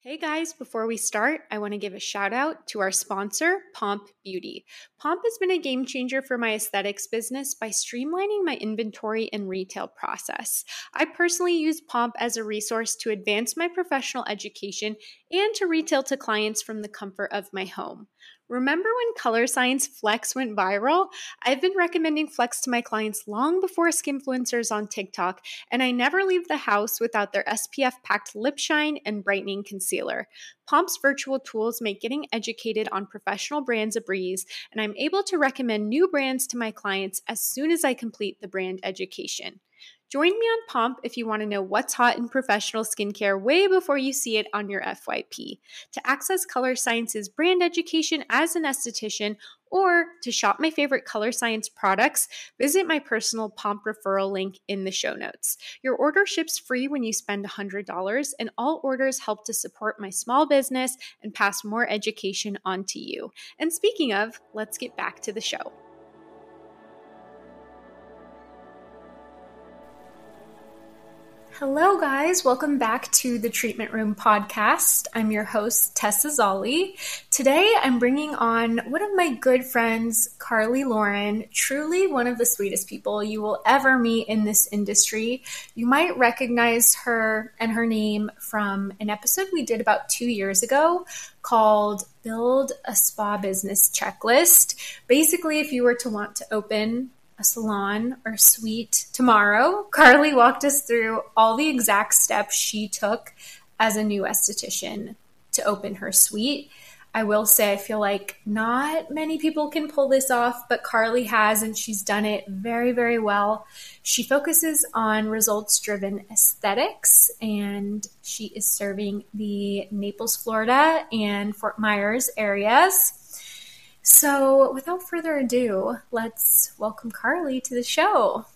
Hey guys, before we start, I want to give a shout out to our sponsor, Pomp Beauty. Pomp has been a game changer for my aesthetics business by streamlining my inventory and retail process. I personally use Pomp as a resource to advance my professional education and to retail to clients from the comfort of my home. Remember when Color Science Flex went viral? I've been recommending Flex to my clients long before Skinfluencers on TikTok, and I never leave the house without their SPF-packed lip shine and brightening concealer. Pomp's virtual tools make getting educated on professional brands a breeze, and I'm able to recommend new brands to my clients as soon as I complete the brand education. Join me on Pomp if you want to know what's hot in professional skincare way before you see it on your FYP. To access Color Science's brand education as an esthetician or to shop my favorite Color Science products, visit my personal Pomp referral link in the show notes. Your order ships free when you spend $100, and all orders help to support my small business and pass more education on to you. And speaking of, let's get back to the show. Hello, guys. Welcome back to the Treatment Room podcast. I'm your host, Tessa Zolli. Today, I'm bringing on one of my good friends, Carly Lauren, truly one of the sweetest people you will ever meet in this industry. You might recognize her and her name from an episode we did about 2 years ago called Build a Spa Business Checklist. Basically, if you were to want to open a salon or suite tomorrow, Carly walked us through all the exact steps she took as a new esthetician to open her suite. I will say I feel like not many people can pull this off, but Carly has, and she's done it very, very well. She focuses on results-driven aesthetics, and she is serving the Naples, Florida, and Fort Myers areas. So without further ado, let's welcome Carly to the show.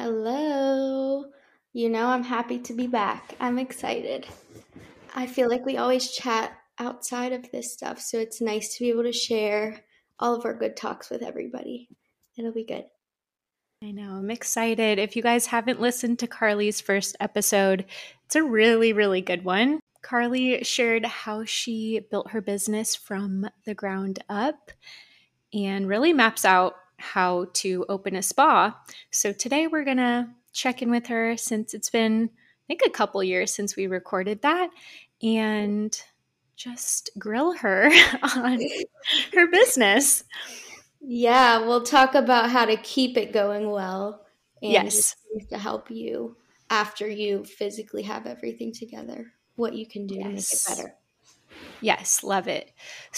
Hello. I'm happy to be back. I'm excited. I feel like we always chat outside of this stuff, so it's nice to be able to share all of our good talks with everybody. It'll be good. I know, I'm excited. If you guys haven't listened to Carly's first episode, it's a really, really good one. Carly shared how she built her business from the ground up and really maps out how to open a spa. So today we're going to check in with her since it's been, I think, a couple years since we recorded that, and just grill her on her business. Yeah, we'll talk about how to keep it going well and Yes, just to help you after you physically have everything together, what you can do to make it better. Yes, love it.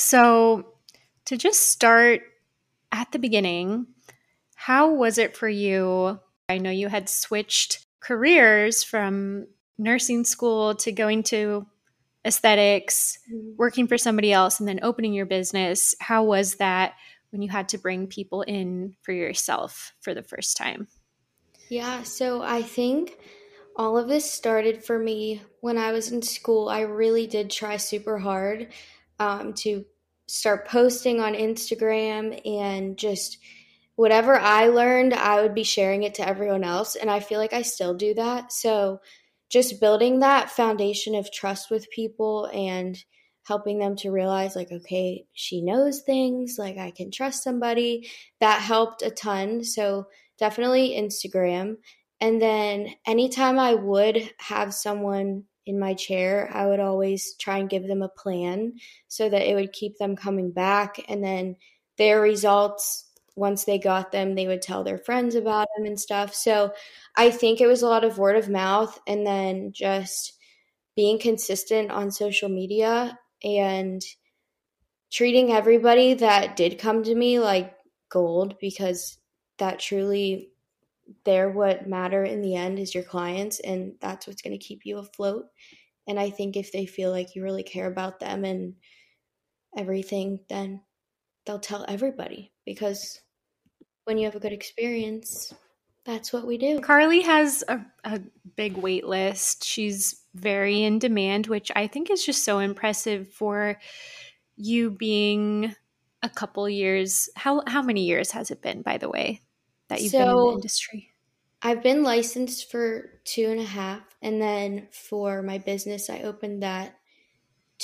So to just start at the beginning, how was it for you? I know you had switched careers from nursing school to going to aesthetics, working for somebody else, and then opening your business. How was that when you had to bring people in for yourself for the first time? Yeah, so I think all of this started for me when I was in school. I really did try super hard to start posting on Instagram, and just whatever I learned, I would be sharing it to everyone else. And I feel like I still do that. So just building that foundation of trust with people and helping them to realize, like, okay, she knows things, like I can trust somebody, that helped a ton. So definitely Instagram. And then anytime I would have someone in my chair, I would always try and give them a plan so that it would keep them coming back. And then their results, once they got them, they would tell their friends about them and stuff. So I think it was a lot of word of mouth, and then just being consistent on social media and treating everybody that did come to me like gold, because that truly, they're what matter in the end is your clients, and that's what's going to keep you afloat. And I think if they feel like you really care about them and everything, then they'll tell everybody, because when you have a good experience, that's what we do. Carly has a big wait list. She's very in demand, which I think is just so impressive for you being a couple years. How many years has it been, by the way, that you've been in the industry? I've been licensed for 2.5, and then for my business, I opened that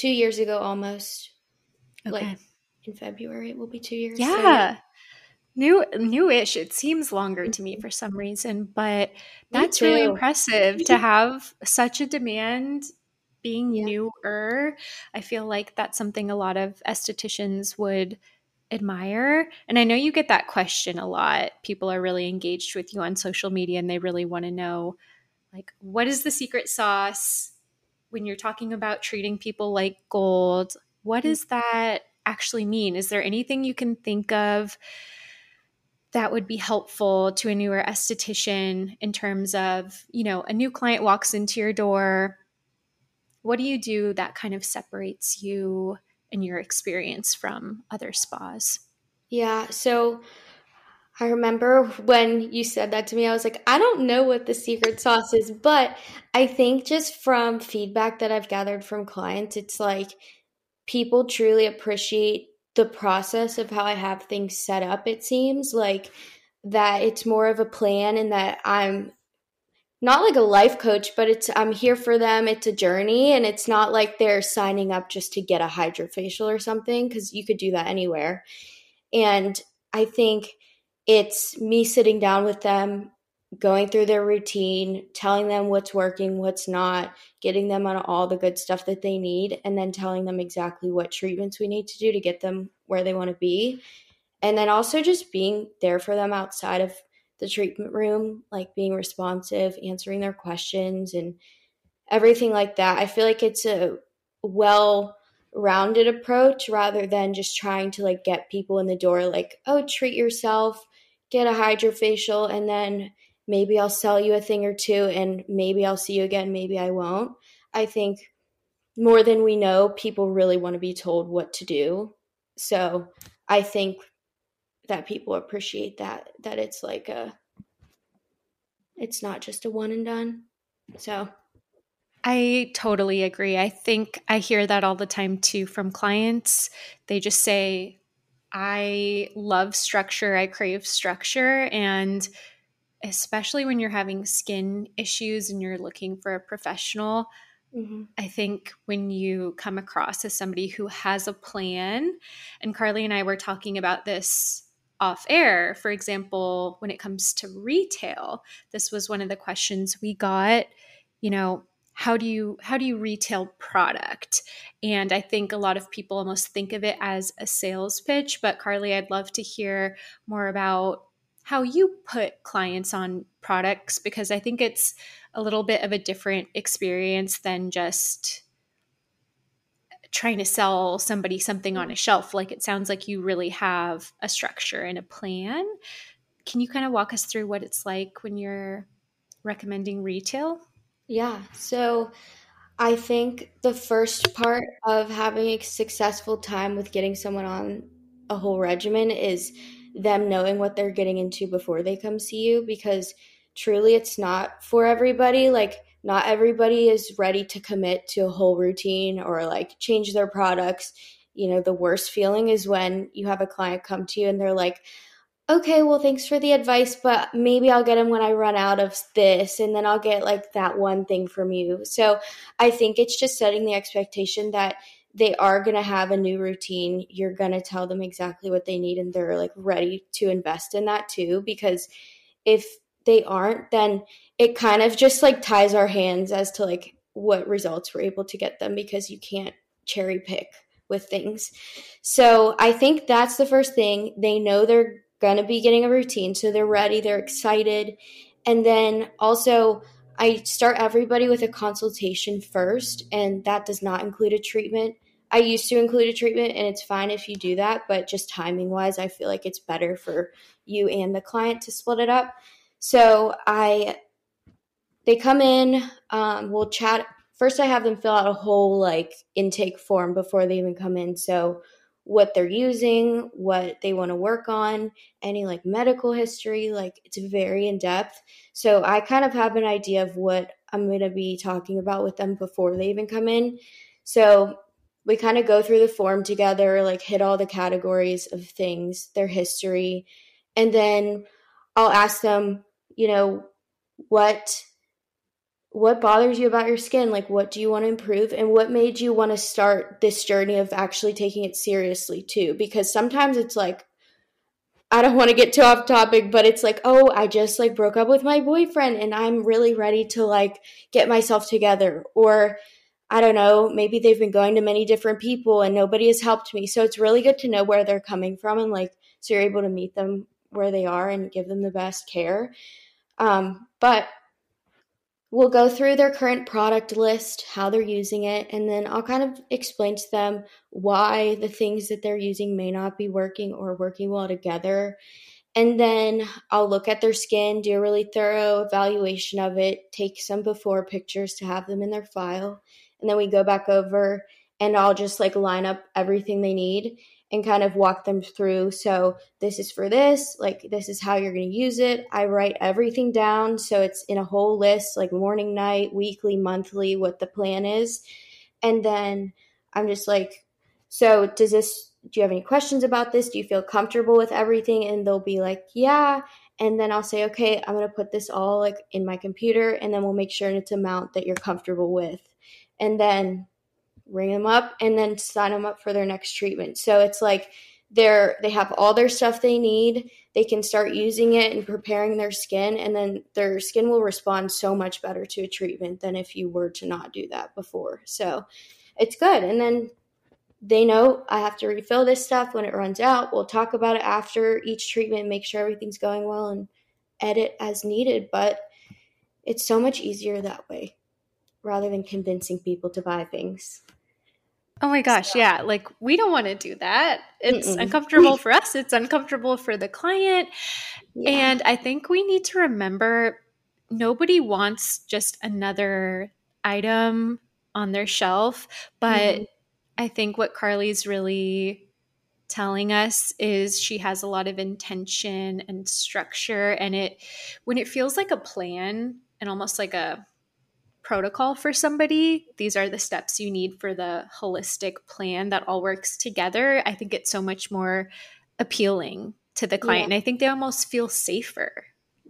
2 years ago almost. Like Okay. in February, it will be 2 years. So yeah. Yeah. Newish. It seems longer to me for some reason, but Me that's really too. impressive to have such a demand being Yeah. newer. I feel like that's something a lot of estheticians would admire. And I know you get that question a lot. People are really engaged with you on social media and they really want to know, like, what is the secret sauce when you're talking about treating people like gold? What does that actually mean? Is there anything you can think of that would be helpful to a newer esthetician in terms of, a new client walks into your door? What do you do that kind of separates you and your experience from other spas? Yeah. So I remember when you said that to me, I was like, I don't know what the secret sauce is, but I think just from feedback that I've gathered from clients, it's like people truly appreciate the process of how I have things set up. It seems like that it's more of a plan and that I'm not like a life coach, but I'm here for them. It's a journey and it's not like they're signing up just to get a hydrofacial or something because you could do that anywhere. And I think it's me sitting down with them, going through their routine, telling them what's working, what's not, getting them on all the good stuff that they need, and then telling them exactly what treatments we need to do to get them where they want to be. And then also just being there for them outside of the treatment room, like being responsive, answering their questions, and everything like that. I feel like it's a well rounded approach rather than just trying to like get people in the door like, oh, treat yourself, get a hydrofacial, and then maybe I'll sell you a thing or two and maybe I'll see you again, maybe I won't. I think more than we know, people really want to be told what to do. So I think that people appreciate that it's like it's not just a one and done. So I totally agree. I think I hear that all the time too from clients. They just say, I love structure, I crave structure. And especially when you're having skin issues and you're looking for a professional, mhm. I think when you come across as somebody who has a plan, and Carly and I were talking about this off air, for example, when it comes to retail, this was one of the questions we got, you know, how do you retail product? And I think a lot of people almost think of it as a sales pitch, but Carly, I'd love to hear more about how you put clients on products because I think it's a little bit of a different experience than just trying to sell somebody something on a shelf. Like it sounds like you really have a structure and a plan. Can you kind of walk us through what it's like when you're recommending retail? Yeah. So I think the first part of having a successful time with getting someone on a whole regimen is them knowing what they're getting into before they come see you because truly it's not for everybody. Like, not everybody is ready to commit to a whole routine or like change their products. You know, the worst feeling is when you have a client come to you and they're like, okay, well, thanks for the advice, but maybe I'll get them when I run out of this, and then I'll get like that one thing from you. So I think it's just setting the expectation that they are going to have a new routine. You're going to tell them exactly what they need, and they're like ready to invest in that too. Because if they aren't, then it kind of just like ties our hands as to like what results we're able to get them because you can't cherry pick with things. So I think that's the first thing. They know they're going to be getting a routine, so they're ready, they're excited. And then also, I start everybody with a consultation first, and that does not include a treatment. I used to include a treatment, and it's fine if you do that, but just timing wise, I feel like it's better for you and the client to split it up. So they come in, we'll chat. First, I have them fill out a whole like intake form before they even come in. So what they're using, what they want to work on, any like medical history, like it's very in depth. So I kind of have an idea of what I'm going to be talking about with them before they even come in. So we kind of go through the form together, like hit all the categories of things, their history, and then I'll ask them, you know, what what bothers you about your skin? Like, what do you want to improve? And what made you want to start this journey of actually taking it seriously too? Because sometimes it's like, I don't want to get too off topic, but it's like, oh, I just like broke up with my boyfriend and I'm really ready to like get myself together. Or I don't know, maybe they've been going to many different people and nobody has helped me. So it's really good to know where they're coming from, and like, so you're able to meet them where they are and give them the best care. But we'll go through their current product list, how they're using it, and then I'll kind of explain to them why the things that they're using may not be working or working well together. And then I'll look at their skin, do a really thorough evaluation of it, take some before pictures to have them in their file. And then we go back over and I'll just like line up everything they need and kind of walk them through. So this is for this, like this is how you're going to use it. I write everything down so it's in a whole list, like morning, night, weekly, monthly, what the plan is. And then I'm just like, so do you have any questions about this? Do you feel comfortable with everything? And they'll be like, yeah. And then I'll say, okay, I'm going to put this all like in my computer, and then we'll make sure it's an amount that you're comfortable with. And then ring them up and then sign them up for their next treatment. So it's like they have all their stuff they need. They can start using it and preparing their skin, and then their skin will respond so much better to a treatment than if you were to not do that before. So it's good. And then they know I have to refill this stuff when it runs out. We'll talk about it after each treatment, make sure everything's going well, and edit as needed. But it's so much easier that way rather than convincing people to buy things. Oh my gosh, yeah. Like, we don't want to do that. It's uncomfortable for us. It's uncomfortable for the client. Yeah. And I think we need to remember nobody wants just another item on their shelf. But I think what Carly's really telling us is she has a lot of intention and structure. And when it feels like a plan and almost like a protocol for somebody, these are the steps you need for the holistic plan that all works together, I think it's so much more appealing to the client. And I think they almost feel safer.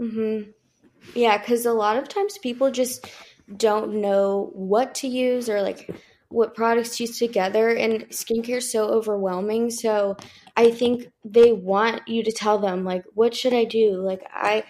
Yeah, because a lot of times people just don't know what to use or like what products to use together, and skincare is so overwhelming. So I think they want you to tell them, like, what should I do? Like,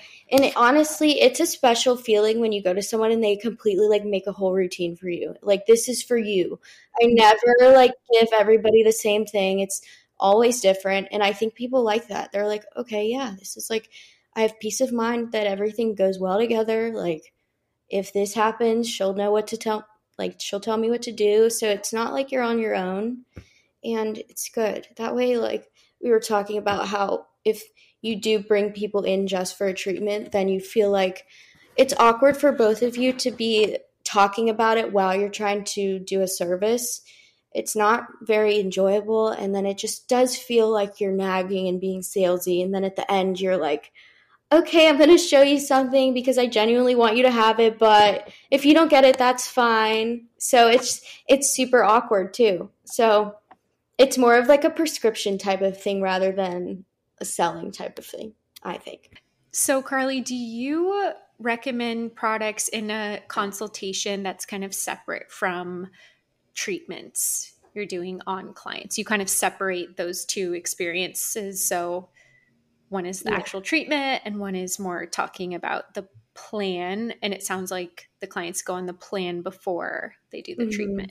honestly, it's a special feeling when you go to someone and they completely like make a whole routine for you. Like, this is for you. I never like give everybody the same thing. It's always different. And I think people like that. They're like, okay, yeah, this is like, I have peace of mind that everything goes well together. Like, if this happens, she'll know what to tell. Like, she'll tell me what to do. So it's not like you're on your own, and it's good. That way, like we were talking about how if you do bring people in just for a treatment, then you feel like it's awkward for both of you to be talking about it while you're trying to do a service. It's not very enjoyable. And then it just does feel like you're nagging and being salesy. And then at the end, you're like, okay, I'm going to show you something because I genuinely want you to have it, but if you don't get it, that's fine. So it's super awkward too. So it's more of like a prescription type of thing rather than a selling type of thing, I think. So Carly, do you recommend products in a consultation that's kind of separate from treatments you're doing on clients? You kind of separate those two experiences. So one is the actual treatment and one is more talking about the plan. And it sounds like the clients go on the plan before they do the treatment.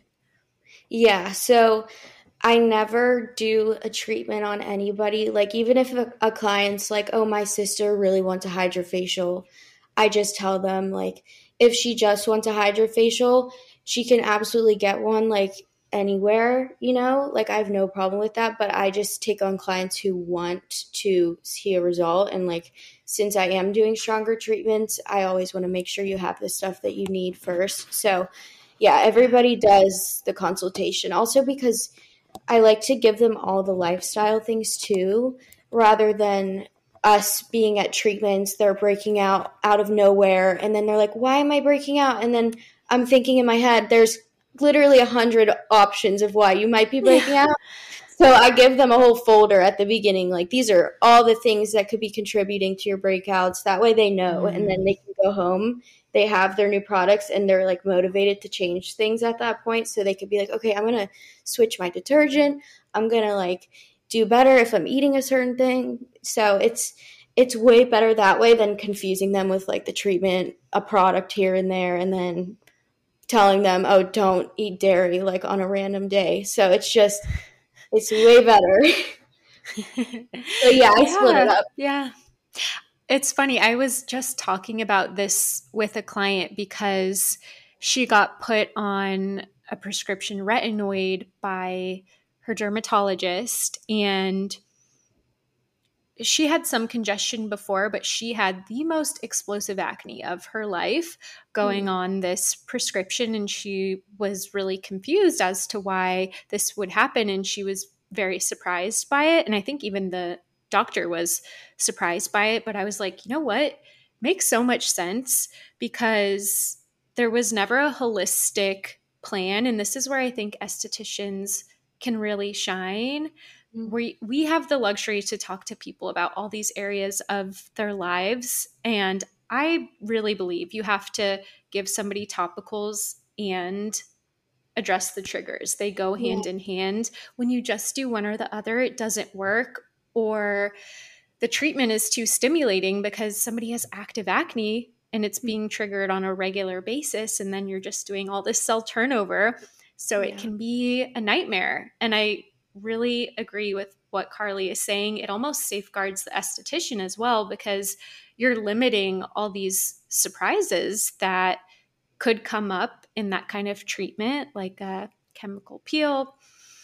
Yeah. So I never do a treatment on anybody. Like, even if a client's like, oh, my sister really wants a hydrofacial, I just tell them, like, if she just wants a hydrofacial, she can absolutely get one, like, anywhere, you know? Like, I have no problem with that, but I just take on clients who want to see a result. And, like, since I am doing stronger treatments, I always want to make sure you have the stuff that you need first. So, yeah, everybody does the consultation. Also because I like to give them all the lifestyle things too, rather than us being at treatments, they're breaking out of nowhere. And then they're like, why am I breaking out? And then I'm thinking in my head, there's literally 100 options of why you might be breaking out. So I give them a whole folder at the beginning, like these are all the things that could be contributing to your breakouts. That way they know, and then they can go home. They have their new products and they're like motivated to change things at that point. So they could be like, okay, I'm going to switch my detergent. I'm going to like do better if I'm eating a certain thing. So it's way better that way than confusing them with like the treatment, a product here and there, and then telling them, oh, don't eat dairy like on a random day. So it's way better. So yeah, I split it up. Yeah. It's funny. I was just talking about this with a client because she got put on a prescription retinoid by her dermatologist, and she had some congestion before, but she had the most explosive acne of her life going on this prescription. And she was really confused as to why this would happen. And she was very surprised by it. And I think even the doctor was surprised by it. But I was like, you know what? Makes so much sense because there was never a holistic plan. And this is where I think estheticians can really shine. We have the luxury to talk to people about all these areas of their lives. And I really believe you have to give somebody topicals and address the triggers. They go hand in hand. When you just do one or the other, it doesn't work, or the treatment is too stimulating because somebody has active acne and it's being triggered on a regular basis. And then you're just doing all this cell turnover. So it can be a nightmare. And I really agree with what Carly is saying. It almost safeguards the esthetician as well, because you're limiting all these surprises that could come up in that kind of treatment, like a chemical peel,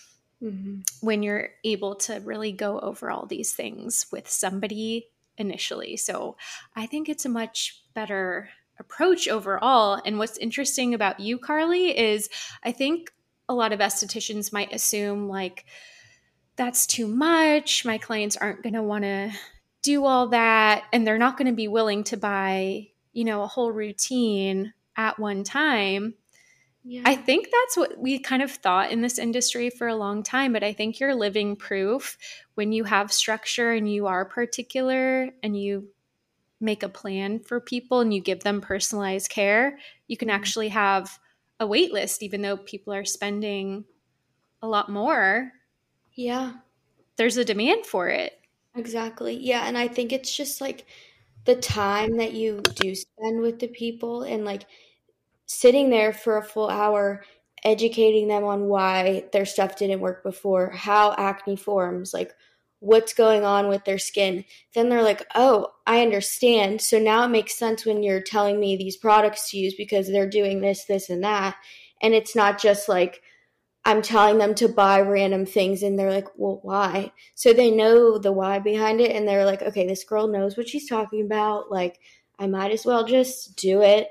when you're able to really go over all these things with somebody initially. So I think it's a much better approach overall. And what's interesting about you, Carly, is I think a lot of estheticians might assume like, that's too much. My clients aren't going to want to do all that. And they're not going to be willing to buy, a whole routine at one time. Yeah. I think that's what we kind of thought in this industry for a long time, but I think you're living proof when you have structure and you are particular and you make a plan for people and you give them personalized care, you can actually have a wait list, even though people are spending a lot more. Yeah. There's a demand for it. Exactly. Yeah. And I think it's just like the time that you do spend with the people and like sitting there for a full hour, educating them on why their stuff didn't work before, how acne forms, like what's going on with their skin. Then they're like, oh, I understand. So now it makes sense when you're telling me these products to use because they're doing this, this, and that. And it's not just like I'm telling them to buy random things and they're like, well, why? So they know the why behind it and they're like, okay, this girl knows what she's talking about. Like, I might as well just do it.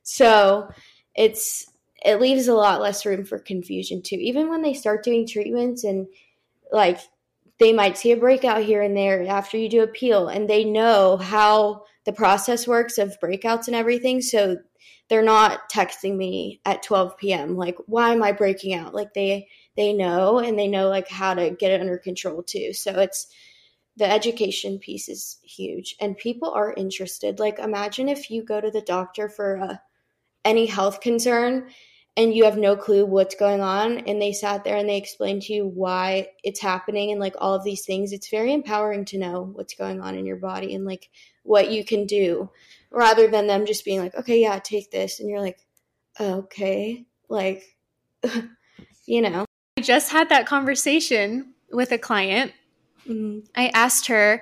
So it leaves a lot less room for confusion too. Even when they start doing treatments and like they might see a breakout here and there after you do a peel and they know how the process works of breakouts and everything. So they're not texting me at 12 p.m. like, why am I breaking out? Like they know, and they know like how to get it under control too. So it's the education piece is huge and people are interested. Like imagine if you go to the doctor for any health concern and you have no clue what's going on and they sat there and they explained to you why it's happening and like all of these things. It's very empowering to know what's going on in your body and like what you can do rather than them just being like, okay, yeah, take this. And you're like, okay, like, I just had that conversation with a client. I asked her,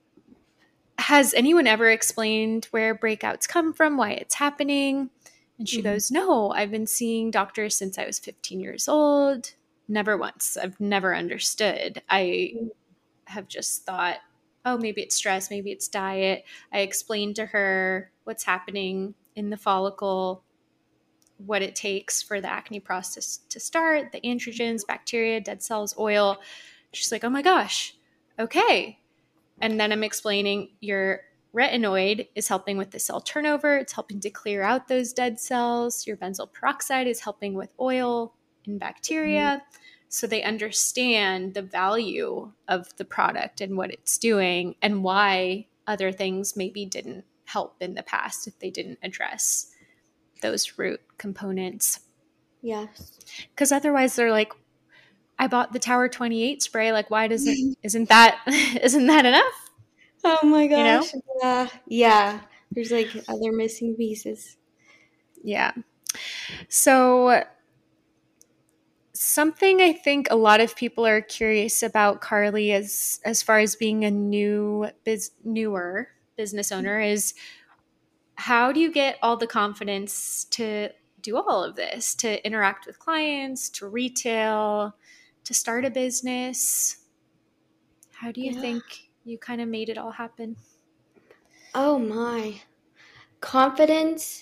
has anyone ever explained where breakouts come from, why it's happening? And she goes, no, I've been seeing doctors since I was 15 years old. Never once. I've never understood. I have just thought, oh, maybe it's stress, maybe it's diet. I explained to her what's happening in the follicle, what it takes for the acne process to start, the androgens, bacteria, dead cells, oil. She's like, oh my gosh, okay. And then I'm explaining your retinoid is helping with the cell turnover. It's helping to clear out those dead cells. Your benzoyl peroxide is helping with oil and bacteria. so they understand the value of the product and what it's doing and why other things maybe didn't help in the past if they didn't address those root components. Yes. Because otherwise they're like, I bought the Tower 28 spray. Like, why isn't that enough? Oh my gosh. You know? Yeah. There's like other missing pieces. Yeah. So something I think a lot of people are curious about, Carly, as far as being a newer business owner, is how do you get all the confidence to do all of this, to interact with clients, to retail, to start a business? How do you Yeah. think you kind of made it all happen? Oh my. Confidence.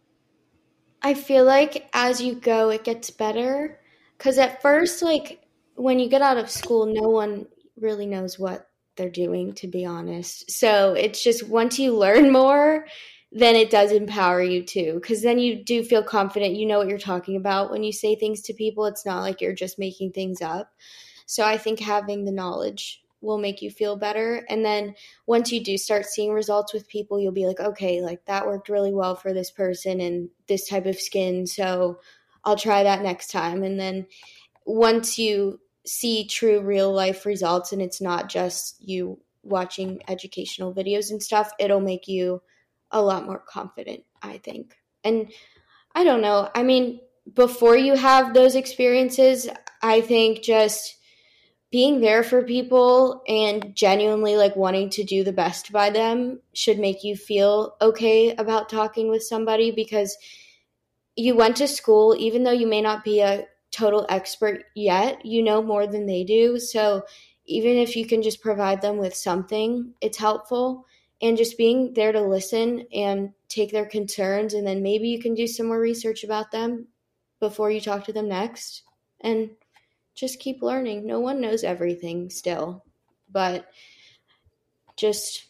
I feel like as you go, it gets better. Because at first, like when you get out of school, no one really knows what they're doing, to be honest. So it's just once you learn more, then it does empower you too. Because then you do feel confident. You know what you're talking about when you say things to people. It's not like you're just making things up. So I think having the knowledge will make you feel better. And then once you do start seeing results with people, you'll be like, okay, like that worked really well for this person and this type of skin. So I'll try that next time. And then once you see true real life results and it's not just you watching educational videos and stuff, it'll make you a lot more confident, I think. And I don't know. I mean, before you have those experiences, I think just being there for people and genuinely like wanting to do the best by them should make you feel okay about talking with somebody, because you went to school, even though you may not be a total expert yet, you know more than they do. So even if you can just provide them with something, it's helpful. And just being there to listen and take their concerns, and then maybe you can do some more research about them before you talk to them next. And just keep learning. No one knows everything still, but just,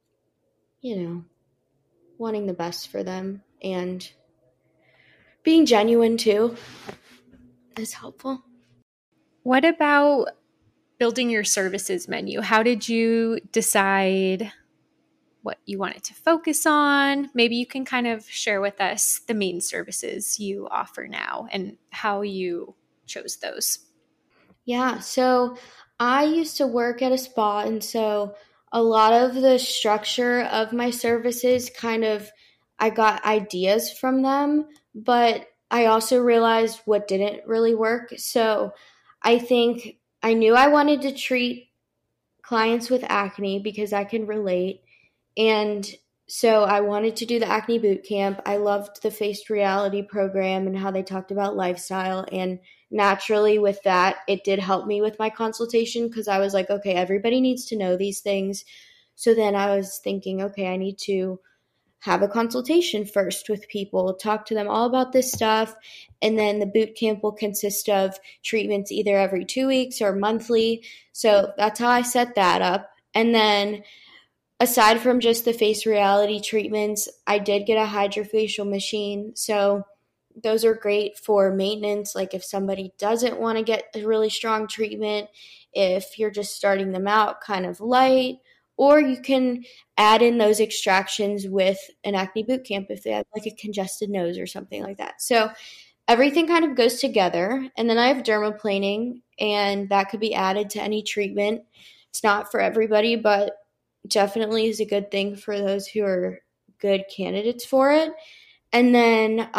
wanting the best for them and being genuine too is helpful. What about building your services menu? How did you decide what you wanted to focus on? Maybe you can kind of share with us the main services you offer now and how you chose those. Yeah, so I used to work at a spa, and so a lot of the structure of my services I got ideas from them, but I also realized what didn't really work. So I think I knew I wanted to treat clients with acne because I can relate. And so I wanted to do the acne boot camp. I loved the Faced Reality program and how they talked about lifestyle. And naturally, with that, it did help me with my consultation, because I was like, okay, everybody needs to know these things. So then I was thinking, okay, I need to have a consultation first with people, talk to them all about this stuff. And then the boot camp will consist of treatments either every 2 weeks or monthly. So that's how I set that up. And then aside from just the Face Reality treatments, I did get a hydrofacial machine. So those are great for maintenance. Like if somebody doesn't want to get a really strong treatment, if you're just starting them out kind of light, or you can add in those extractions with an acne boot camp if they have like a congested nose or something like that. So everything kind of goes together. And then I have dermaplaning, and that could be added to any treatment. It's not for everybody, but definitely is a good thing for those who are good candidates for it. And then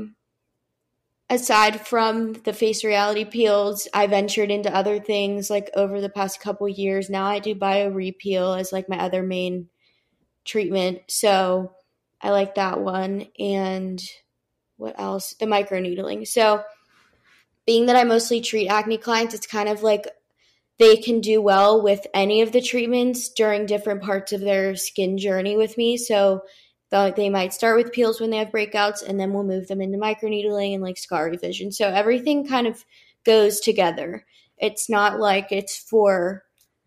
aside from the Face Reality peels, I ventured into other things like over the past couple years. Now I do bio repeal as like my other main treatment. So I like that one. And what else? The microneedling. So being that I mostly treat acne clients, it's kind of like they can do well with any of the treatments during different parts of their skin journey with me. So they might start with peels when they have breakouts, and then we'll move them into microneedling and like scar revision. So everything kind of goes together. It's not like it's for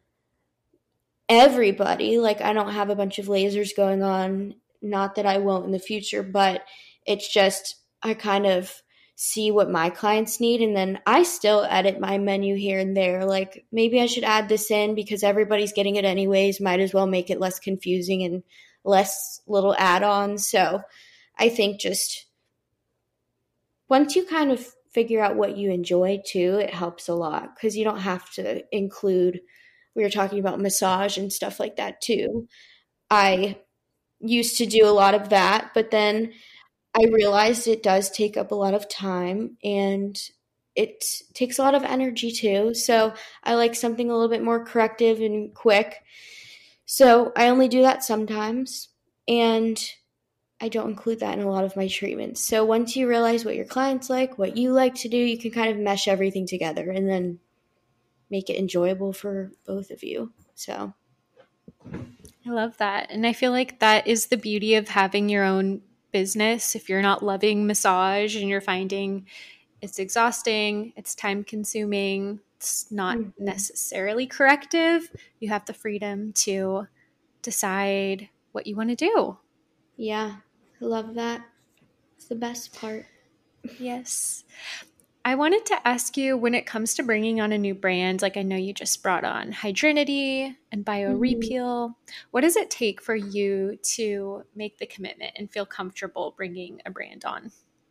everybody. Like I don't have a bunch of lasers going on. Not that I won't in the future, but it's just I kind of see what my clients need, and then I still edit my menu here and there. Like maybe I should add this in because everybody's getting it anyways. Might as well make it less confusing and less little add-ons. So I think just once you kind of figure out what you enjoy too, it helps a lot because you don't have to include, we were talking about massage and stuff like that too. I used to do a lot of that, but then I realized it does take up a lot of time and it takes a lot of energy too. So I like something a little bit more corrective and quick. So I only do that sometimes, and I don't include that in a lot of my treatments. So once you realize what your clients like, what you like to do, you can kind of mesh everything together and then make it enjoyable for both of you. So I love that. And I feel like that is the beauty of having your own business. If you're not loving massage and you're finding it's exhausting, it's time consuming, it's not necessarily corrective, you have the freedom to decide what you want to do. Yeah, I love that. It's the best part. Yes. I wanted to ask you, when it comes to bringing on a new brand, like I know you just brought on Hydrinity and BioRepeal, what does it take for you to make the commitment and feel comfortable bringing a brand on?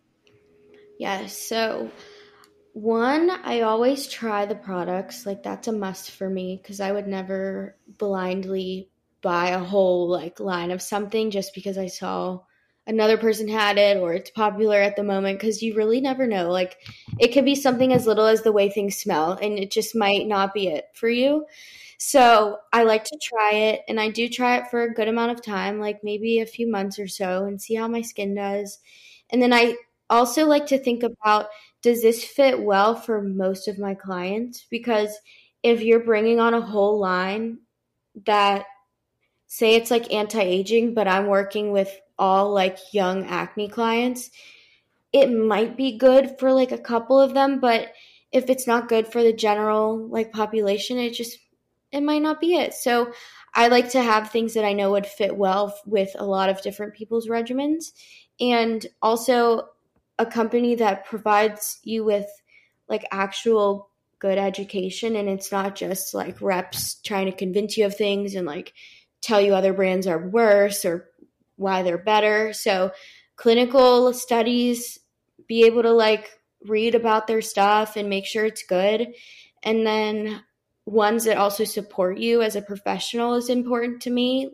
Yeah, so one, I always try the products. Like that's a must for me because I would never blindly buy a whole like line of something just because I saw another person had it or it's popular at the moment, because you really never know. Like it could be something as little as the way things smell and it just might not be it for you. So I like to try it, and I do try it for a good amount of time, like maybe a few months or so, and see how my skin does. And then I also like to think about, does this fit well for most of my clients? Because if you're bringing on a whole line that, say it's like anti-aging, but I'm working with all like young acne clients, it might be good for like a couple of them, but if it's not good for the general like population, it might not be it. So I like to have things that I know would fit well with a lot of different people's regimens, and also a company that provides you with like actual good education, and it's not just like reps trying to convince you of things and like tell you other brands are worse or why they're better. So clinical studies, be able to like read about their stuff and make sure it's good. And then ones that also support you as a professional is important to me.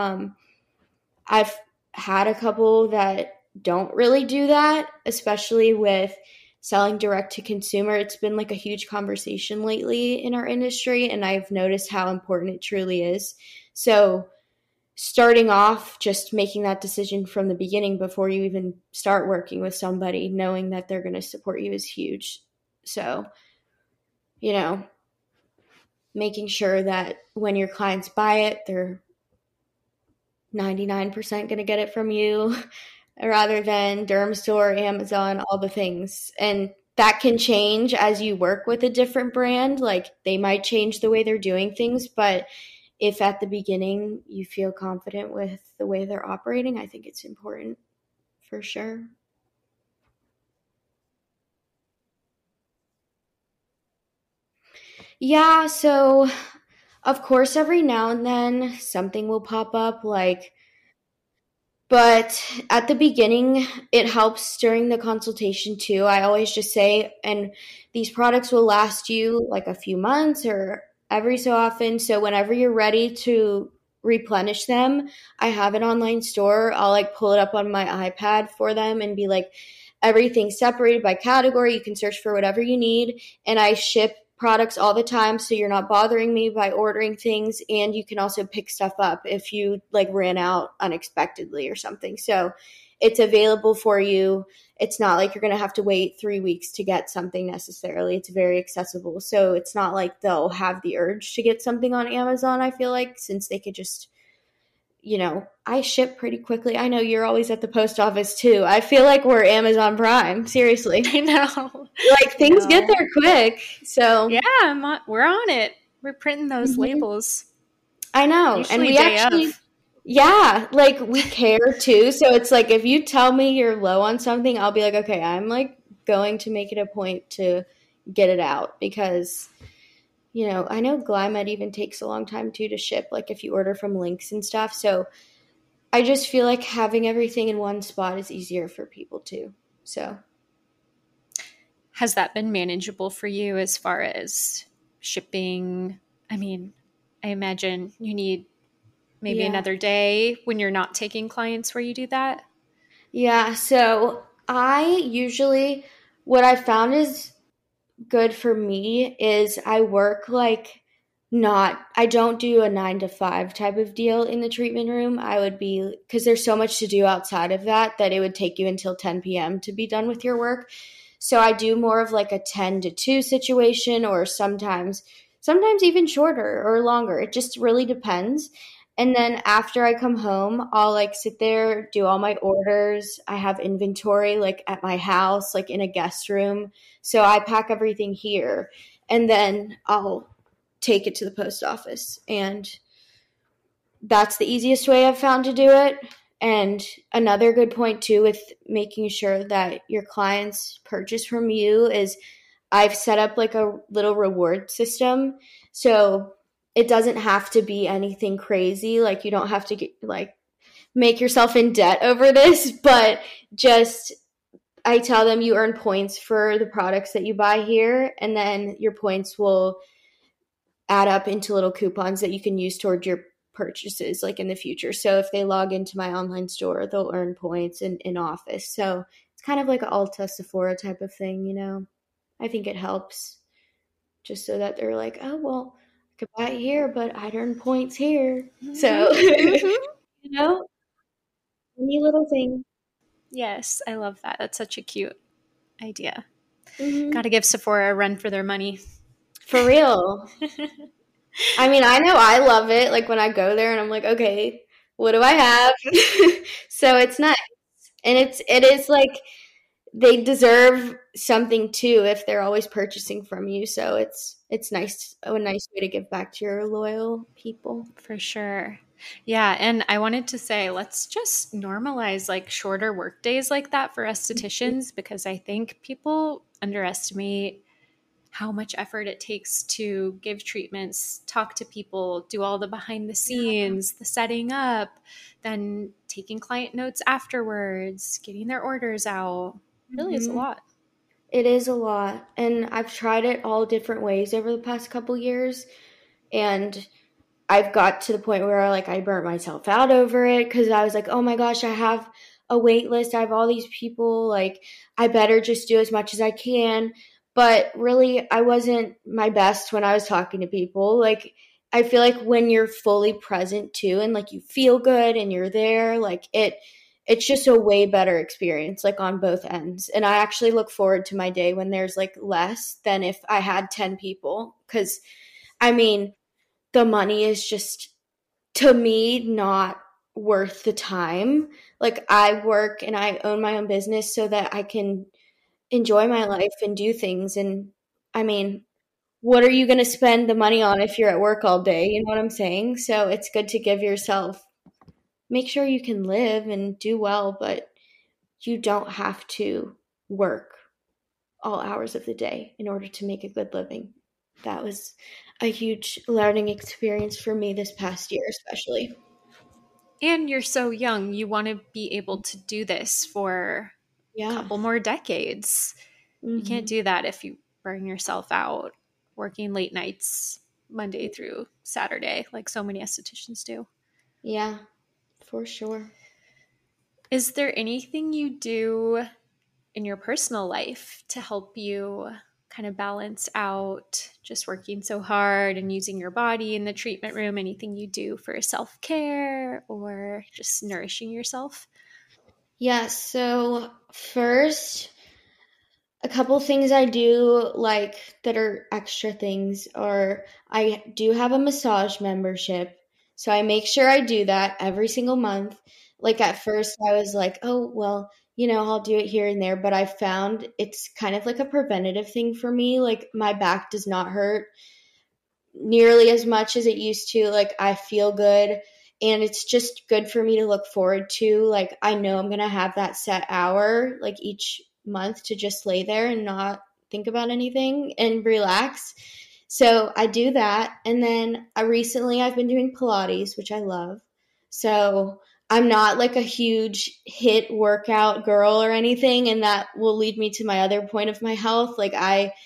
I've had a couple that don't really do that, especially with selling direct to consumer. It's been like a huge conversation lately in our industry, and I've noticed how important it truly is. So starting off, just making that decision from the beginning before you even start working with somebody, knowing that they're going to support you is huge. So, making sure that when your clients buy it, they're 99% going to get it from you rather than Dermstore, Amazon, all the things. And that can change as you work with a different brand. Like they might change the way they're doing things, but if at the beginning you feel confident with the way they're operating, I think it's important for sure. Yeah, so of course every now and then something will pop up, but at the beginning, it helps during the consultation too. I always just say, and these products will last you like a few months or every so often. So whenever you're ready to replenish them, I have an online store. I'll like pull it up on my iPad for them and be like, everything's separated by category. You can search for whatever you need. And I ship products all the time, so you're not bothering me by ordering things, and you can also pick stuff up if you like ran out unexpectedly or something. So it's available for you. It's not like you're going to have to wait 3 weeks to get something necessarily. It's very accessible. So it's not like they'll have the urge to get something on Amazon, I feel like, since they could just, I ship pretty quickly. I know you're always at the post office too. I feel like we're Amazon Prime. Seriously. I know. Like things get there quick. So yeah, we're on it. We're printing those labels. I know. Usually and we actually, yeah, like we care too. So it's like if you tell me you're low on something, I'll be like, okay, I'm like going to make it a point to get it out because, I know Glymed even takes a long time too to ship, like if you order from links and stuff. So I just feel like having everything in one spot is easier for people too. So has that been manageable for you as far as shipping? I mean, I imagine you need maybe yeah. another day when you're not taking clients where you do that. Yeah, so what I found is good for me is I work like I don't do a 9 to 5 type of deal in the treatment room. Because there's so much to do outside of that it would take you until 10 p.m. to be done with your work. So I do more of like a 10 to 2 situation, or sometimes even shorter or longer. It just really depends. And then after I come home, I'll like sit there, do all my orders. I have inventory like at my house, like in a guest room. So I pack everything here and then I'll take it to the post office. And that's the easiest way I've found to do it. And another good point too with making sure that your clients purchase from you is I've set up like a little reward system. So it doesn't have to be anything crazy. Like you don't have to make yourself in debt over this, but just I tell them you earn points for the products that you buy here, and then your points will add up into little coupons that you can use toward your purchases like in the future. So if they log into my online store, they'll earn points in office. So it's kind of like an Ulta, Sephora type of thing. I think it helps just so that they're like, oh, well, I could buy it here, but I'd earn points here. So, any little thing. Yes, I love that. That's such a cute idea. Mm-hmm. Got to give Sephora a run for their money. For real. I mean, I know I love it. Like when I go there and I'm like, okay, what do I have? So it's nice. And it is like they deserve something too if they're always purchasing from you. So it's nice, a nice way to give back to your loyal people. For sure. Yeah, and I wanted to say let's just normalize like shorter work days like that for estheticians because I think people underestimate how much effort it takes to give treatments, talk to people, do all the behind the scenes, the setting up, then taking client notes afterwards, getting their orders out. It really is a lot. It is a lot. And I've tried it all different ways over the past couple years. And I've got to the point where like I burnt myself out over it because I was like, oh my gosh, I have a wait list. I have all these people. Like, I better just do as much as I can. But really, I wasn't my best when I was talking to people. Like, I feel like when you're fully present too and like you feel good and you're there, like it's just a way better experience, like on both ends. And I actually look forward to my day when there's like less than if I had 10 people. Because, I mean, the money is just, to me, not worth the time. Like I work and I own my own business so that I can enjoy my life and do things. And I mean, what are you going to spend the money on if you're at work all day? You know what I'm saying? So it's good to give yourself, make sure you can live and do well, but you don't have to work all hours of the day in order to make a good living. That was a huge learning experience for me this past year, especially. And you're so young, you want to be able to do this for a couple more decades. You can't do that if you burn yourself out working late nights Monday through Saturday, like so many estheticians do. Yeah, for sure. Is there anything you do in your personal life to help you kind of balance out just working so hard and using your body in the treatment room? Anything you do for self-care or just nourishing yourself? Yeah, so first, a couple things I do like that are extra things are I do have a massage membership. So I make sure I do that every single month. Like at first I was like, oh, well, I'll do it here and there, but I found it's kind of like a preventative thing for me. Like my back does not hurt nearly as much as it used to. Like I feel good and it's just good for me to look forward to. Like I know I'm going to have that set hour like each month to just lay there and not think about anything and relax. So I do that. And then recently I've been doing Pilates, which I love. So I'm not like a huge hit workout girl or anything. And that will lead me to my other point of my health. Like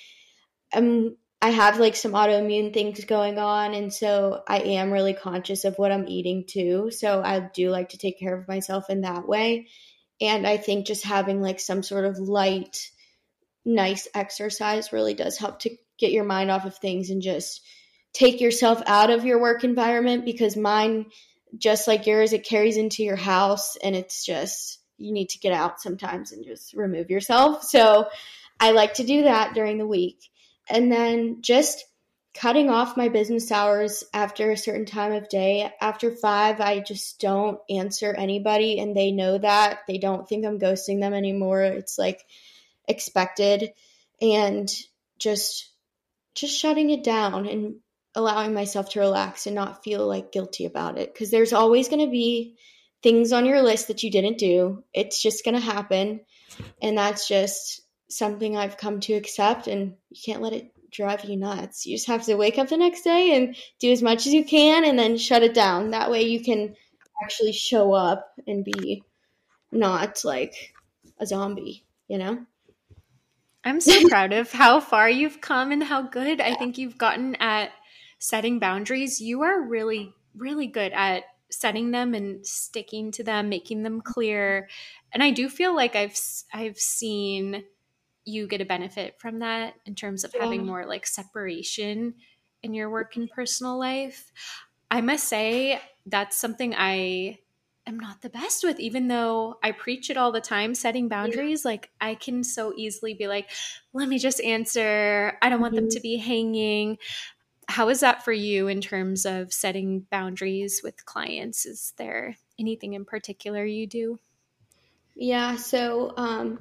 I have like some autoimmune things going on. And so I am really conscious of what I'm eating too. So I do like to take care of myself in that way. And I think just having like some sort of light, nice exercise really does help to get your mind off of things and just take yourself out of your work environment, because mine, just like yours, it carries into your house, and it's just, you need to get out sometimes and just remove yourself. So I like to do that during the week. And then just cutting off my business hours after a certain time of day. After 5, I just don't answer anybody, and they know that. They don't think I'm ghosting them anymore. It's like expected. And just shutting it down and allowing myself to relax and not feel like guilty about it, because there's always going to be things on your list that you didn't do. It's just going to happen, and that's just something I've come to accept, and you can't let it drive you nuts. You just have to wake up the next day and do as much as you can and then shut it down. That way you can actually show up and be not like a zombie, you know? I'm so proud of how far you've come and how good I think you've gotten at setting boundaries. You are really, really good at setting them and sticking to them, making them clear. And I do feel like I've seen you get a benefit from that in terms of having more like separation in your work and personal life. I must say that's something I am not the best with, even though I preach it all the time, setting boundaries. Like I can so easily be like, let me just answer. I don't want them to be hanging. How is that for you in terms of setting boundaries with clients? Is there anything in particular you do? Yeah, so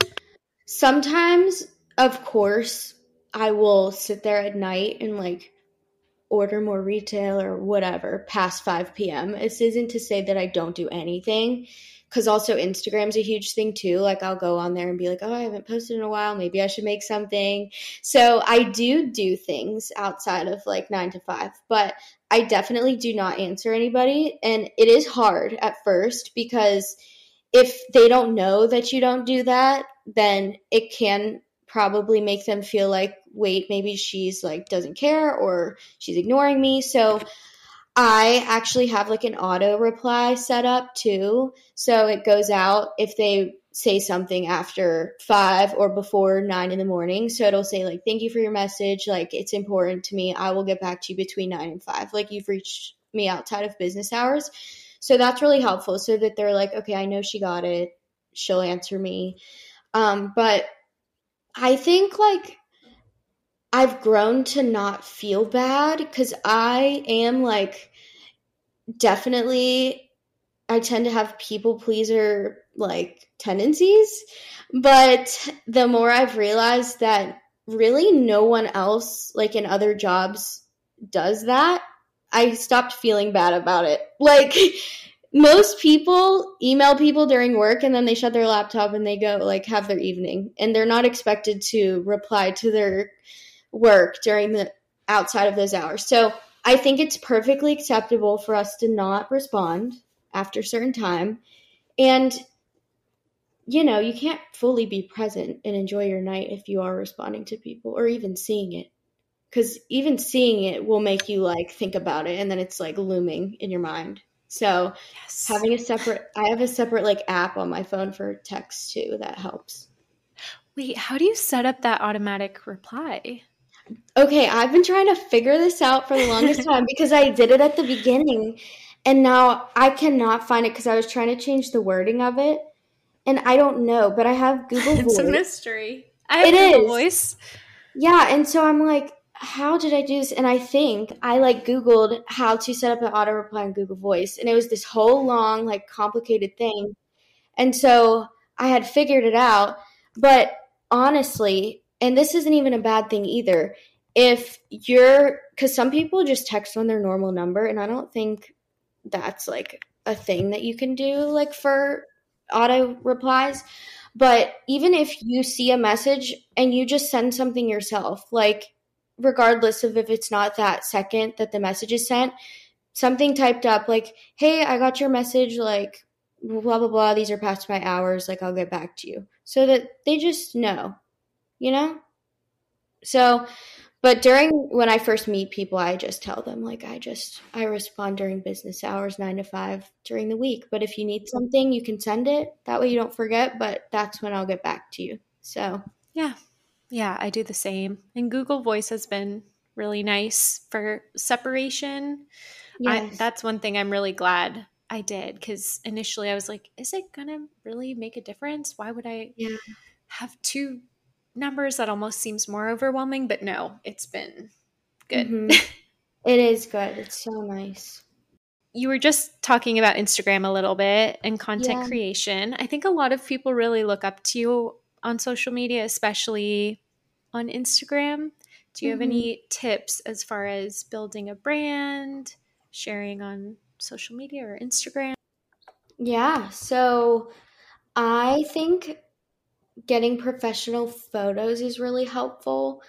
sometimes, of course, I will sit there at night and like order more retail or whatever past 5 p.m. This isn't to say that I don't do anything, because also Instagram's a huge thing too. Like I'll go on there and be like, oh, I haven't posted in a while. Maybe I should make something. So I do things outside of like 9 to 5, but I definitely do not answer anybody. And it is hard at first, because if they don't know that you don't do that, then it can probably make them feel like, wait, maybe she's like doesn't care or she's ignoring me. So I actually have like an auto reply set up too. So it goes out if they say something after 5 or before 9 in the morning. So it'll say like, thank you for your message. Like it's important to me. I will get back to you between 9 and 5. Like you've reached me outside of business hours. So that's really helpful, so that they're like, okay, I know she got it. She'll answer me. But I think like I've grown to not feel bad, because I am like definitely, I tend to have people pleaser like tendencies. But the more I've realized that really no one else like in other jobs does that, I stopped feeling bad about it. Like most people email people during work and then they shut their laptop and they go like have their evening, and they're not expected to reply to their work during the outside of those hours. So I think it's perfectly acceptable for us to not respond after a certain time. And you know, you can't fully be present and enjoy your night if you are responding to people or even seeing it. Because even seeing it will make you like think about it, and then it's like looming in your mind. So Yes. I have a separate like app on my phone for text too that helps. Wait, how do you set up that automatic reply? Okay, I've been trying to figure this out for the longest time, because I did it at the beginning and now I cannot find it, because I was trying to change the wording of it and I don't know, but I have Google It's a Voice. mystery. I have It Google is. Voice. Yeah, and so I'm like, how did I do this? And I think I like Googled how to set up an auto reply on Google Voice, and it was this whole long, like complicated thing. And so I had figured it out. But honestly, and this isn't even a bad thing either, if you're, because some people just text on their normal number, and I don't think that's like a thing that you can do like for auto replies. But even if you see a message and you just send something yourself, like regardless of if it's not that second that the message is sent, something typed up like, hey, I got your message, like, blah, blah, blah, these are past my hours, like, I'll get back to you. So that they just know, you know? So, but when I first meet people, I just tell them, like, I respond during business hours, 9 to 5 during the week. But if you need something, you can send it. That way you don't forget, but that's when I'll get back to you. So, Yeah. Yeah, I do the same. And Google Voice has been really nice for separation. yes. That's one thing I'm really glad I did, because initially I was like, is it going to really make a difference? Why would I Yeah. have two numbers? That almost seems more overwhelming, but no, it's been good. Mm-hmm. It is good. It's so nice. You were just talking about Instagram a little bit and content Yeah. creation. I think a lot of people really look up to you on social media, especially on Instagram. Do you have Mm-hmm. any tips as far as building a brand, sharing on social media or Instagram? Yeah. So I think getting professional photos is really helpful.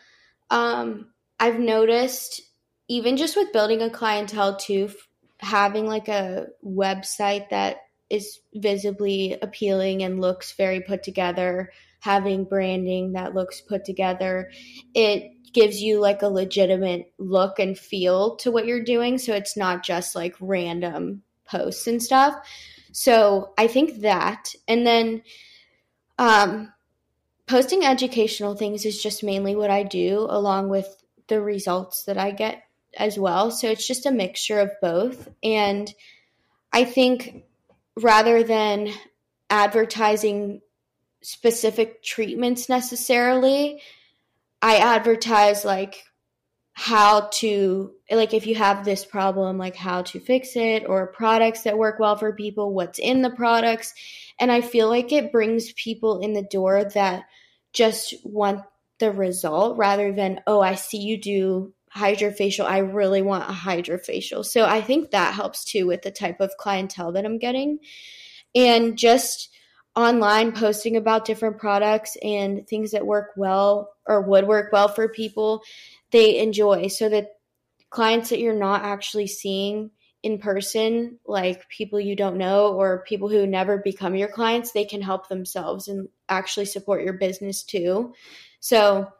I've noticed even just with building a clientele too, having like a website that is visibly appealing and looks very put together, having branding that looks put together, it gives you like a legitimate look and feel to what you're doing. So it's not just like random posts and stuff. So I think that. And then, um, posting educational things is just mainly what I do, along with the results that I get as well. So it's just a mixture of both. And I think rather than advertising specific treatments necessarily, I advertise like how to, like, if you have this problem, like how to fix it, or products that work well for people, what's in the products. And I feel like it brings people in the door that just want the result rather than, oh, I see you do hydrofacial, I really want a hydrofacial. So I think that helps too with the type of clientele that I'm getting. And just online posting about different products and things that work well or would work well for people they enjoy, so that clients that you're not actually seeing in person, like people you don't know or people who never become your clients, they can help themselves and actually support your business too. So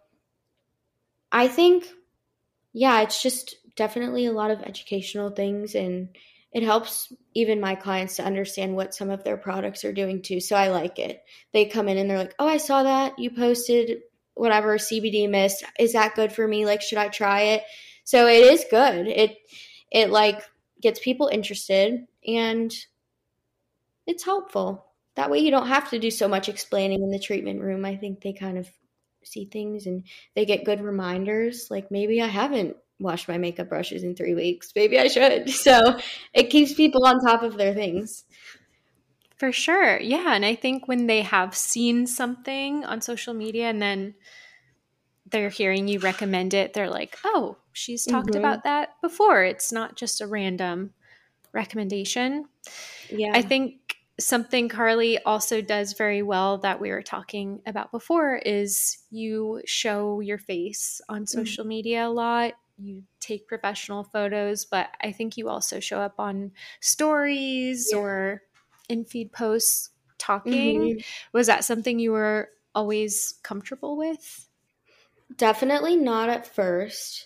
I think, yeah, it's just definitely a lot of educational things, and it helps even my clients to understand what some of their products are doing too. So I like it. They come in and they're like, oh, I saw that you posted whatever CBD mist. Is that good for me? Like, should I try it? So it is good. It like gets people interested, and it's helpful. That way you don't have to do so much explaining in the treatment room. I think they kind of see things and they get good reminders. Like, maybe I haven't washed my makeup brushes in 3 weeks. Maybe I should. So it keeps people on top of their things. For sure. Yeah. And I think when they have seen something on social media and then they're hearing you recommend it, they're like, oh, she's talked Mm-hmm. about that before. It's not just a random recommendation. I Yeah. think something Carly also does very well that we were talking about before is you show your face on Mm-hmm. social media a lot. You take professional photos, but I think you also show up on stories Yeah. or in feed posts talking. Mm-hmm. Was that something you were always comfortable with? Definitely not at first.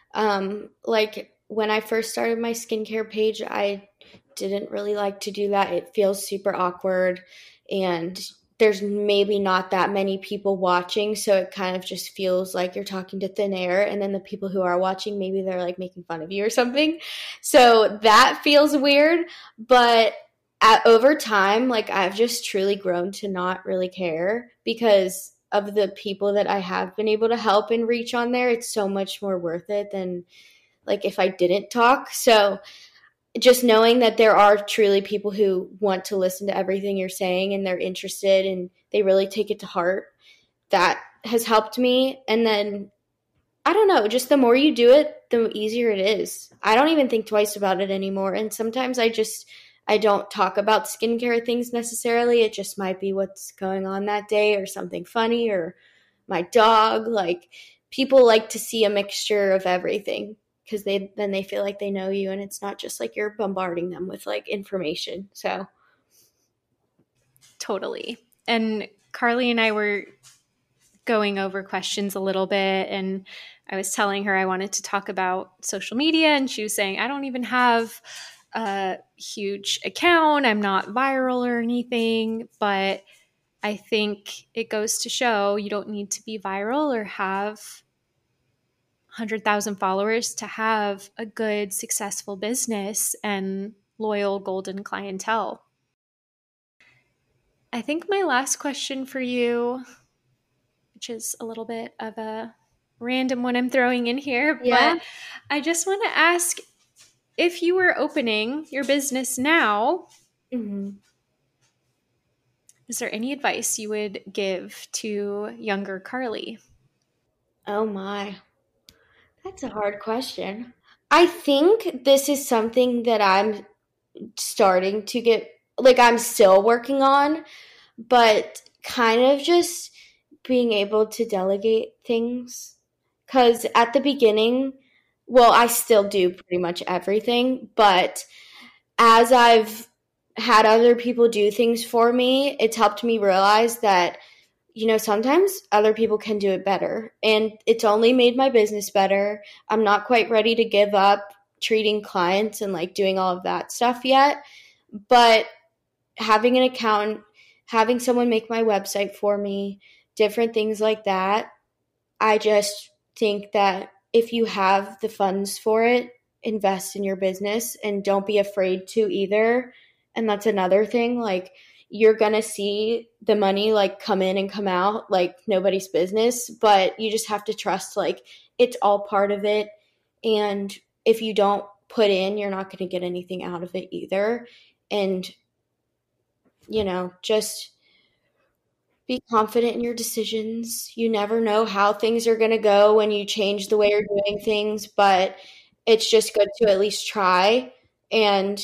Like when I first started my skincare page, I didn't really like to do that. It feels super awkward, and there's maybe not that many people watching, so it kind of just feels like you're talking to thin air, and then the people who are watching, maybe they're like making fun of you or something. So that feels weird, but over time, like I've just truly grown to not really care because of the people that I have been able to help and reach on there. It's so much more worth it than like if I didn't talk. So just knowing that there are truly people who want to listen to everything you're saying and they're interested and they really take it to heart, that has helped me. And then I don't know, just the more you do it, the easier it is. I don't even think twice about it anymore. And sometimes I don't talk about skincare things necessarily. It just might be what's going on that day or something funny or my dog. Like, people like to see a mixture of everything because then they feel like they know you, and it's not just like you're bombarding them with like information. So Totally. And Carly and I were going over questions a little bit, and I was telling her I wanted to talk about social media, and she was saying, I don't even have a huge account. I'm not viral or anything, but I think it goes to show you don't need to be viral or have 100,000 followers to have a good, successful business and loyal golden clientele. I think my last question for you, which is a little bit of a random one I'm throwing in here, yeah. but I just want to ask, if you were opening your business now, Mm-hmm. is there any advice you would give to younger Carly? Oh my. That's a hard question. I think this is something that I'm starting to get, like, I'm still working on, but kind of just being able to delegate things. Because at the beginning, well, I still do pretty much everything, but as I've had other people do things for me, it's helped me realize that, sometimes other people can do it better. And it's only made my business better. I'm not quite ready to give up treating clients and like doing all of that stuff yet. But having an account, having someone make my website for me, different things like that, I just think that if you have the funds for it, invest in your business and don't be afraid to either. And that's another thing. Like, you're going to see the money like come in and come out like nobody's business, but you just have to trust like it's all part of it. And if you don't put in, you're not going to get anything out of it either. And, just be confident in your decisions. You never know how things are going to go when you change the way you're doing things, but it's just good to at least try. And,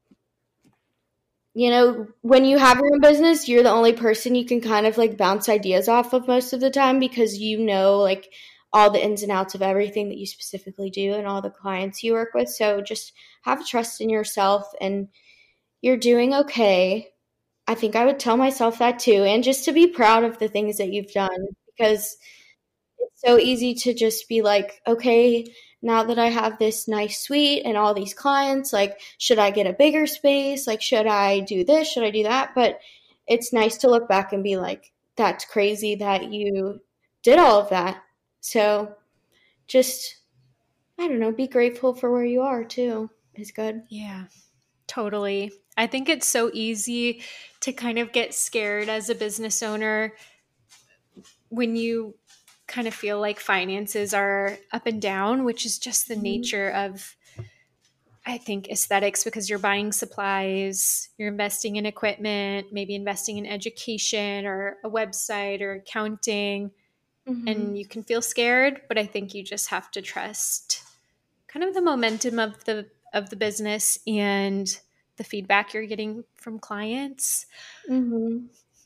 when you have your own business, you're the only person you can kind of like bounce ideas off of most of the time because like all the ins and outs of everything that you specifically do and all the clients you work with. So just have trust in yourself and you're doing okay. I think I would tell myself that too, and just to be proud of the things that you've done because it's so easy to just be like, okay, now that I have this nice suite and all these clients, like, should I get a bigger space? Like, should I do this? Should I do that? But it's nice to look back and be like, that's crazy that you did all of that. So just, I don't know, be grateful for where you are too is good. Yeah, totally. I think it's so easy to kind of get scared as a business owner when you kind of feel like finances are up and down, which is just the nature of, I think, aesthetics, because you're buying supplies, you're investing in equipment, maybe investing in education or a website or accounting, Mm-hmm. and you can feel scared, but I think you just have to trust kind of the momentum of the business and the feedback you're getting from clients. Mm-hmm.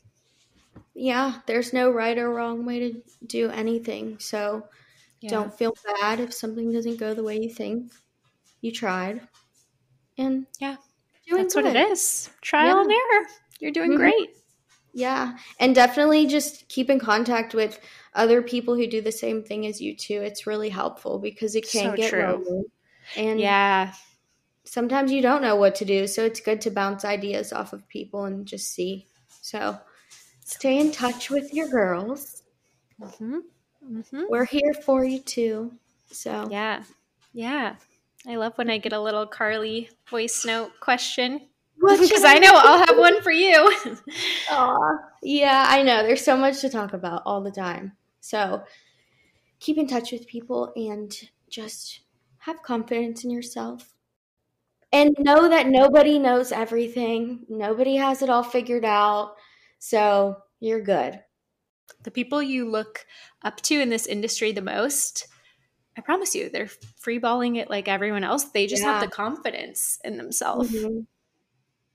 Yeah, there's no right or wrong way to do anything. So Yeah. don't feel bad if something doesn't go the way you think. You tried. And Yeah. doing That's what good. it is. Trial Yeah. and error. You're doing Mhm. great. Yeah. And definitely just keep in contact with other people who do the same thing as you too. It's really helpful because it can So get true. lonely. And Yeah. sometimes you don't know what to do. So it's good to bounce ideas off of people and just see. So stay in touch with your girls. Mm-hmm. Mm-hmm. We're here for you too. So Yeah. Yeah. I love when I get a little Carly voice note question what should because I know I'll have one for you. Aw. Yeah, I know. There's so much to talk about all the time. So keep in touch with people and just have confidence in yourself. And know that nobody knows everything. Nobody has it all figured out. So you're good. The people you look up to in this industry the most, I promise you, they're freeballing it like everyone else. They just have Yeah. the confidence in themselves. Mm-hmm.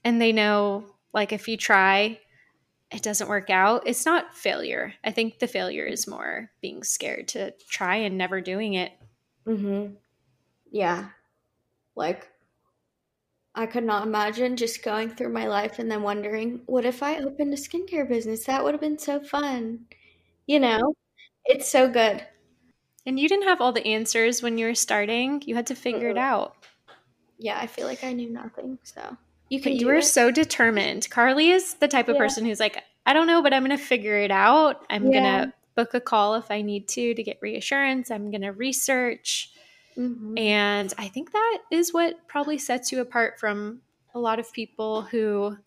and they know, like, if you try, it doesn't work out, it's not failure. I think the failure is more being scared to try and never doing it. Yeah. Like, I could not imagine just going through my life and then wondering, what if I opened a skincare business? That would have been so fun. You know, it's so good. And you didn't have all the answers when you were starting. You had to figure it out. Yeah, I feel like I knew nothing. So you But can you do were it. so determined. Carly is the type of person who's like, I don't know, but I'm going to figure it out. I'm going to book a call if I need to get reassurance. I'm going to research. And I think that is what probably sets you apart from a lot of people who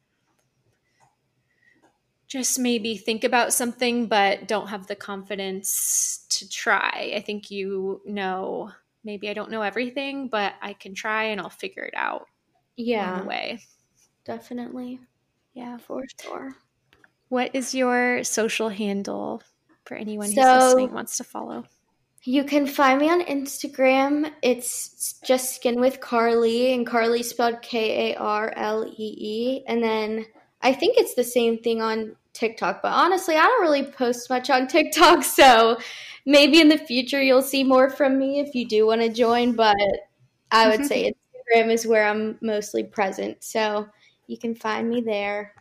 just maybe think about something but don't have the confidence to try. I think maybe I don't know everything, but I can try and I'll figure it out on the way. Definitely. Yeah. For sure. What is your social handle for anyone who's listening and wants to follow? You can find me on Instagram. It's just Skin with Carly, and Carly spelled Karlee. And then I think it's the same thing on TikTok, but honestly, I don't really post much on TikTok, so maybe in the future you'll see more from me if you do want to join, but I would say Instagram is where I'm mostly present, so you can find me there.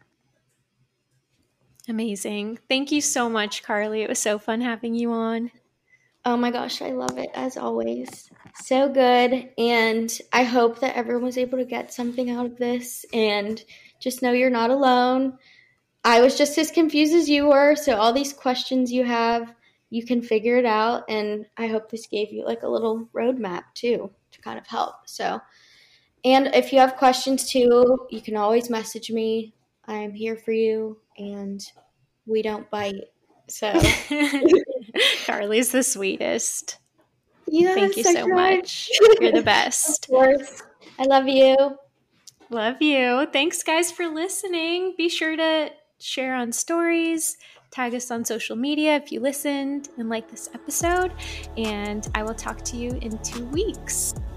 Amazing. Thank you so much, Carly. It was so fun having you on. Oh my gosh, I love it as always. So good. And I hope that everyone was able to get something out of this and just know you're not alone. I was just as confused as you were. So all these questions you have, you can figure it out. And I hope this gave you like a little roadmap too to kind of help. So, and if you have questions too, you can always message me. I'm here for you and we don't bite. So Carly's the sweetest. Yes, thank you so much. You're the best. Of course. I love you. Love you. Thanks, guys, for listening. Be sure to share on stories, tag us on social media if you listened and liked this episode, and I will talk to you in 2 weeks.